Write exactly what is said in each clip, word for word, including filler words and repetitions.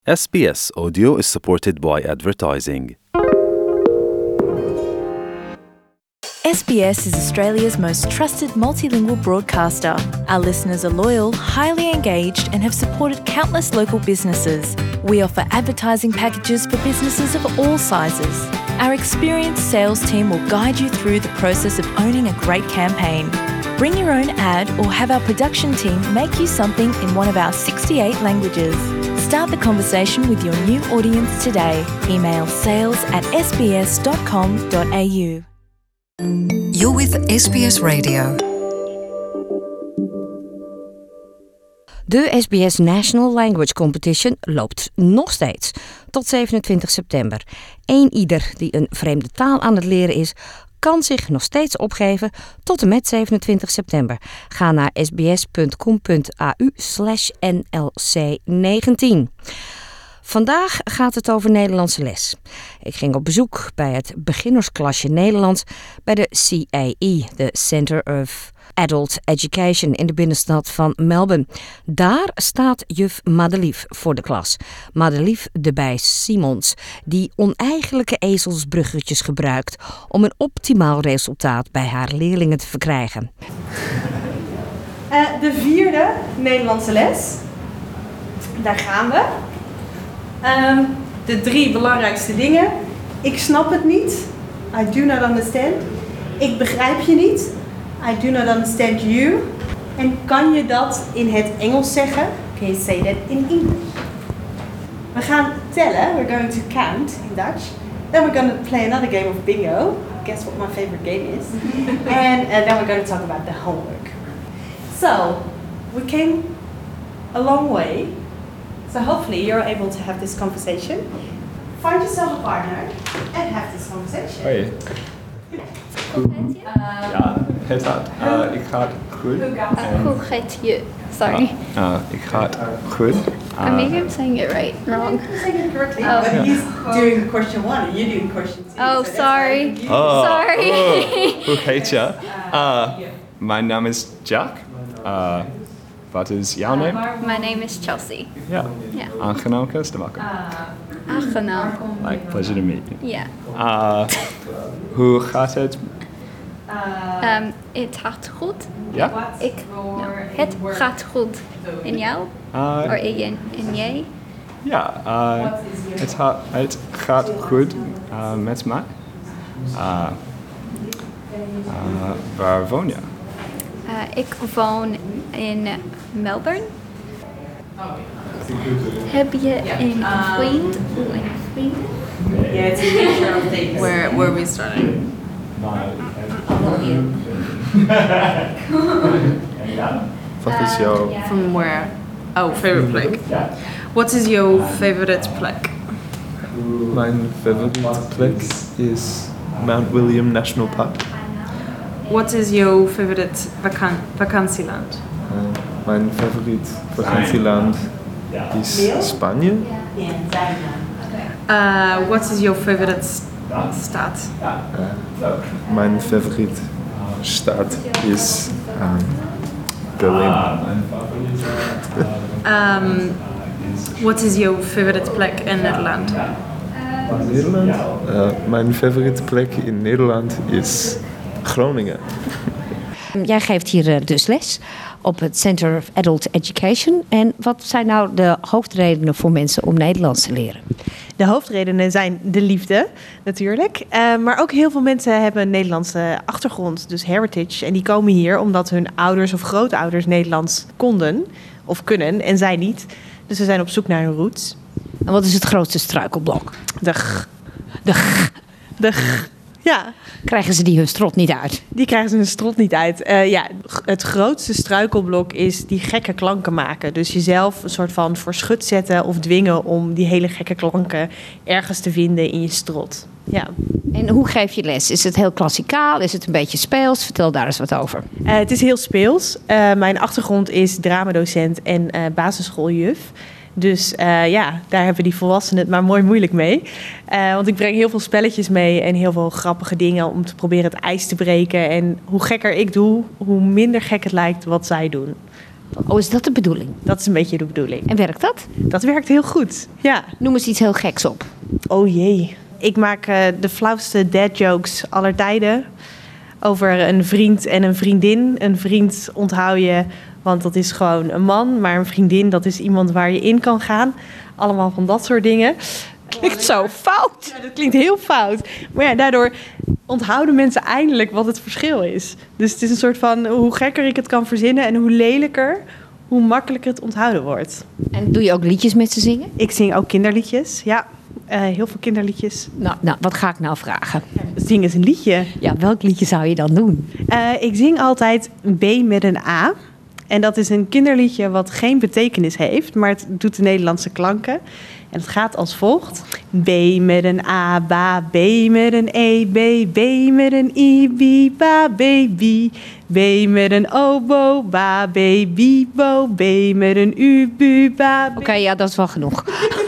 S B S Audio is supported by advertising. S B S is Australia's most trusted multilingual broadcaster. Our listeners are loyal, highly engaged, and have supported countless local businesses. We offer advertising packages for businesses of all sizes. Our experienced sales team will guide you through the process of owning a great campaign. Bring your own ad or have our production team make you something in one of our sixty-eight languages. Start the conversation with your new audience today. Email sales at s b s dot com dot a u. You're with S B S Radio. De S B S National Language Competition loopt nog steeds tot zevenentwintig september. Eén ieder die een vreemde taal aan het leren is, kan zich nog steeds opgeven tot en met zevenentwintig september. Ga naar s b s dot com dot a u slash n l c negentien. Vandaag gaat het over Nederlandse les. Ik ging op bezoek bij het beginnersklasje Nederlands bij de C A E, de Centre of Adult Education in de binnenstad van Melbourne. Daar staat juf Madelief voor de klas. Madelief de Bij-Simons, die oneigenlijke ezelsbruggetjes gebruikt om een optimaal resultaat bij haar leerlingen te verkrijgen. Uh, de vierde Nederlandse les. Daar gaan we. Um, de drie belangrijkste dingen. Ik snap het niet. I do not understand. Ik begrijp je niet. I do not understand you. En kan je dat in het Engels zeggen? Can you say that in English? We gaan tellen. We're going to count in Dutch. Then we're going to play another game of bingo. Guess what my favorite game is. And uh, then we're going to talk about the homework. So, we came a long way. So hopefully you're able to have this conversation. Find yourself a partner and have this conversation. Hoi. Uh, Ja, het gaat. Uh, ik ga het goed. Uh, hoe gaat je? Sorry. Uh, uh, ik ga het goed. Uh, Uh, maybe I'm saying it right, wrong. You're saying it correctly, Oh. but he's doing question one and you're doing question two. Oh, so that's sorry. why you- Oh, Sorry. oh, hoe heet je? Uh, mijn naam is Jack. Uh, wat is jouw naam? My name is Chelsea. Ja. Ja. Aangenaam kennis te maken. Aangenaam. Like, pleasure to meet you. Ja. Uh, hoe gaat het? Um, het gaat goed. Ja? Ik, nou, het gaat goed. En jou? Uh, Of en, en jij? ja, uh, het, gaat, het gaat goed uh, met mij. Uh, uh, waar woon je? Uh, ik woon in Melbourne. Heb je een vriend of een vriend? Yeah, it's a mixture of things. Where where are we starting? Wat is jouw... From where? Oh, favorite plek. What is your favorite plek? Mijn favoriete plek is Mount William National Park. What is your favorite vakan vakantieland? Uh, mijn favoriet vakantieland is Spanje. Uh, what is your favorite stad? Uh, mijn favoriete stad is um, Berlin. Um, what is your favorite plek in Nederland? Nederland? Uh, mijn favoriete plek in Nederland is Groningen. Jij geeft hier uh, dus les op het Centre of Adult Education. En wat zijn nou de hoofdredenen voor mensen om Nederlands te leren? De hoofdredenen zijn de liefde, natuurlijk. Uh, maar ook heel veel mensen hebben een Nederlandse achtergrond, dus heritage. En die komen hier omdat hun ouders of grootouders Nederlands konden of kunnen en zij niet. Dus ze zijn op zoek naar hun roots. En wat is het grootste struikelblok? De g. De g. De g. Ja, Krijgen ze die hun strot niet uit? die krijgen ze hun strot niet uit. Uh, ja, g- het grootste struikelblok is die gekke klanken maken. Dus jezelf een soort van voor schut zetten of dwingen om die hele gekke klanken ergens te vinden in je strot. Ja. En hoe geef je les? Is het heel klassikaal? Is het een beetje speels? Vertel daar eens wat over. Uh, het is heel speels. Uh, mijn achtergrond is dramadocent en uh, basisschooljuf. Dus uh, ja, daar hebben die volwassenen het maar mooi moeilijk mee. Uh, want ik breng heel veel spelletjes mee en heel veel grappige dingen om te proberen het ijs te breken. En hoe gekker ik doe, hoe minder gek het lijkt wat zij doen. Oh, is dat de bedoeling? Dat is een beetje de bedoeling. En werkt dat? Dat werkt heel goed, ja. Noem eens iets heel geks op. Oh jee. Ik maak uh, de flauwste dad jokes aller tijden. Over een vriend en een vriendin. Een vriend onthoud je, want dat is gewoon een man. Maar een vriendin, dat is iemand waar je in kan gaan. Allemaal van dat soort dingen. Klinkt zo fout. Ja, dat klinkt heel fout. Maar ja, daardoor onthouden mensen eindelijk wat het verschil is. Dus het is een soort van, hoe gekker ik het kan verzinnen en hoe lelijker, hoe makkelijker het onthouden wordt. En doe je ook liedjes met ze zingen? Ik zing ook kinderliedjes, ja. Uh, heel veel kinderliedjes. Nou, nou, wat ga ik nou vragen? Zing eens een liedje. Ja, welk liedje zou je dan doen? Uh, ik zing altijd B met een A. En dat is een kinderliedje wat geen betekenis heeft, maar het doet de Nederlandse klanken. En het gaat als volgt. B met een A, ba, B met een E, B, B met een I, B, ba, baby. B met een O, bo, ba, baby, bo. B met een U, bu, ba, Oké, okay, ja, dat is wel genoeg.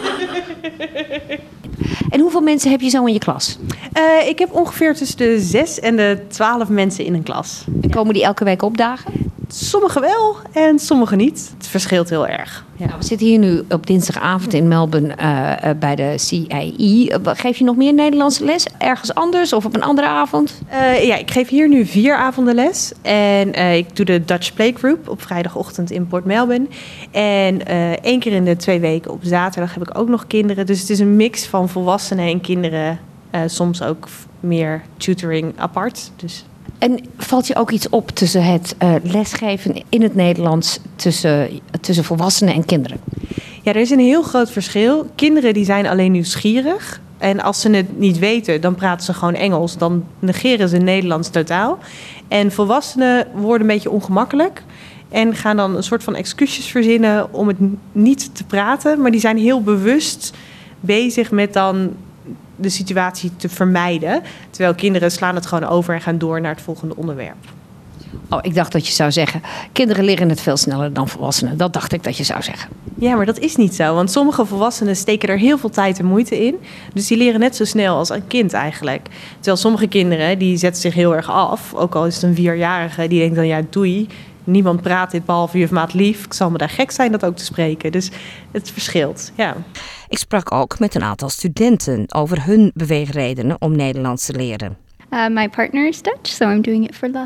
En hoeveel mensen heb je zo in je klas? Uh, ik heb ongeveer tussen de zes en de twaalf mensen in een klas. En komen die elke week opdagen? Sommige wel en sommige niet. Het verschilt heel erg. Ja. Nou, we zitten hier nu op dinsdagavond in Melbourne uh, uh, bij de C I I. Uh, geef je nog meer Nederlandse les? Ergens anders of op een andere avond? Uh, ja, ik geef hier nu vier avonden les. En uh, ik doe de Dutch Playgroup op vrijdagochtend in Port Melbourne. En uh, één keer in de twee weken op zaterdag heb ik ook nog kinderen. Dus het is een mix van volwassenen en kinderen. Uh, soms ook meer tutoring apart. Dus... En valt je ook iets op tussen het uh, lesgeven in het Nederlands tussen, tussen volwassenen en kinderen? Ja, er is een heel groot verschil. Kinderen die zijn alleen nieuwsgierig. En als ze het niet weten, dan praten ze gewoon Engels. Dan negeren ze Nederlands totaal. En volwassenen worden een beetje ongemakkelijk. En gaan dan een soort van excuses verzinnen om het niet te praten. Maar die zijn heel bewust bezig met dan de situatie te vermijden. Terwijl kinderen slaan het gewoon over en gaan door naar het volgende onderwerp. Oh, ik dacht dat je zou zeggen, kinderen leren het veel sneller dan volwassenen. Dat dacht ik dat je zou zeggen. Ja, maar dat is niet zo. Want sommige volwassenen steken er heel veel tijd en moeite in. Dus die leren net zo snel als een kind eigenlijk. Terwijl sommige kinderen, die zetten zich heel erg af. Ook al is het een vierjarige, die denkt dan, ja, doei. Niemand praat dit behalve juf maat lief. Ik zal me daar gek zijn dat ook te spreken. Dus het verschilt, ja. Ik sprak ook met een aantal studenten over hun beweegredenen om Nederlands te leren. Uh, my partner is Dutch, so I'm doing it for love.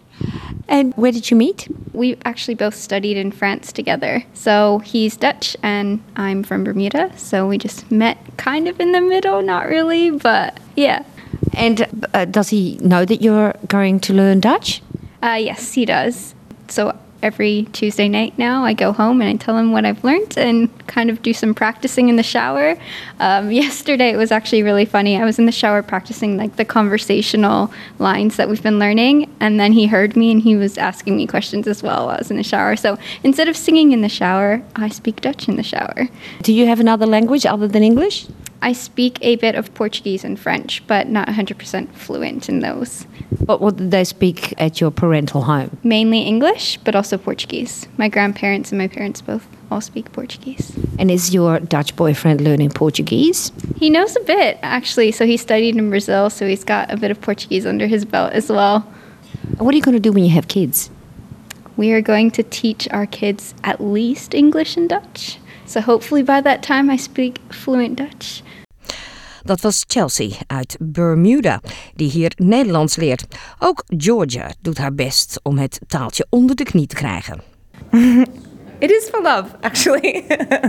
And where did you meet? We actually both studied in France together. So he's Dutch and I'm from Bermuda. So we just met kind of in the middle, not really, but yeah. And uh, does he know that you're going to learn Dutch? Uh, yes, he does. So every Tuesday night now, I go home and I tell him what I've learned and kind of do some practicing in the shower. Um, yesterday, it was actually really funny. I was in the shower practicing like the conversational lines that we've been learning. And then he heard me and he was asking me questions as well while I was in the shower. So instead of singing in the shower, I speak Dutch in the shower. Do you have another language other than English? I speak a bit of Portuguese and French, but not one hundred percent fluent in those. But what did they speak at your parental home? Mainly English, but also Portuguese. My grandparents and my parents both all speak Portuguese. And is your Dutch boyfriend learning Portuguese? He knows a bit, actually. So he studied in Brazil, so he's got a bit of Portuguese under his belt as well. What are you going to do when you have kids? We are going to teach our kids at least English and Dutch. So hopefully by that time I speak fluent Dutch. Dat was Chelsea uit Bermuda, die hier Nederlands leert. Ook Georgia doet haar best om het taaltje onder de knie te krijgen. It is for love, actually.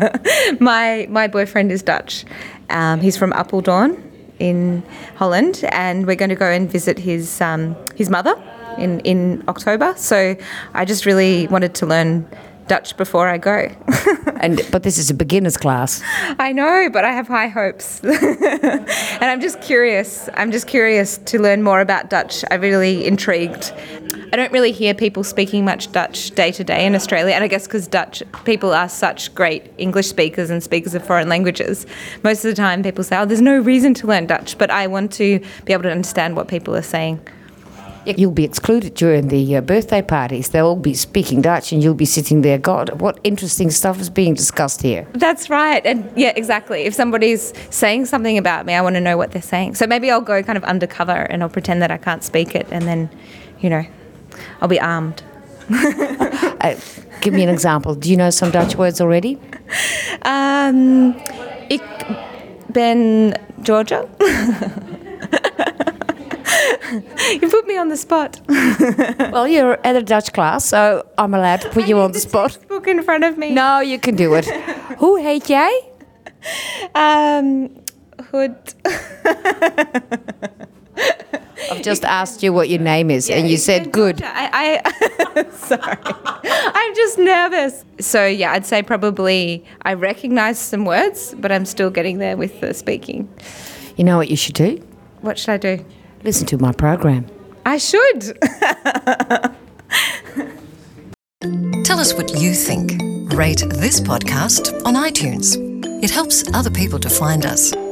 my my boyfriend is Dutch. Um, he's from Apeldoorn in Holland, and we're going to go and visit his um, his mother in in October. So I just really wanted to learn Dutch before I go. and but this is a beginner's class. I know, but I have high hopes. And I'm just curious. I'm just curious to learn more about Dutch. I'm really intrigued. I don't really hear people speaking much Dutch day to day in Australia, and I guess because Dutch people are such great English speakers and speakers of foreign languages, most of the time people say, oh, there's no reason to learn Dutch, but I want to be able to understand what people are saying. You'll be excluded during the uh, birthday parties. They'll all be speaking Dutch and you'll be sitting there. God, what interesting stuff is being discussed here. That's right. And yeah, exactly. If somebody's saying something about me, I want to know what they're saying. So maybe I'll go kind of undercover and I'll pretend that I can't speak it. And then, you know, I'll be armed. uh, give me an example. Do you know some Dutch words already? Um, ik ben Georgia. You put me on the spot. Well, you're at a Dutch class, so I'm allowed to put I you need on the the spot. Textbook in front of me. No, you can do it. Hoe heet jij? Um, Hood. I've just asked you what your name is, Yeah, and you it's said been good. Georgia. I, I sorry, I'm just nervous. So yeah, I'd say probably I recognise some words, but I'm still getting there with the speaking. You know what you should do? What should I do? Listen to my program. I should. Tell us what you think. Rate this podcast on iTunes. It helps other people to find us.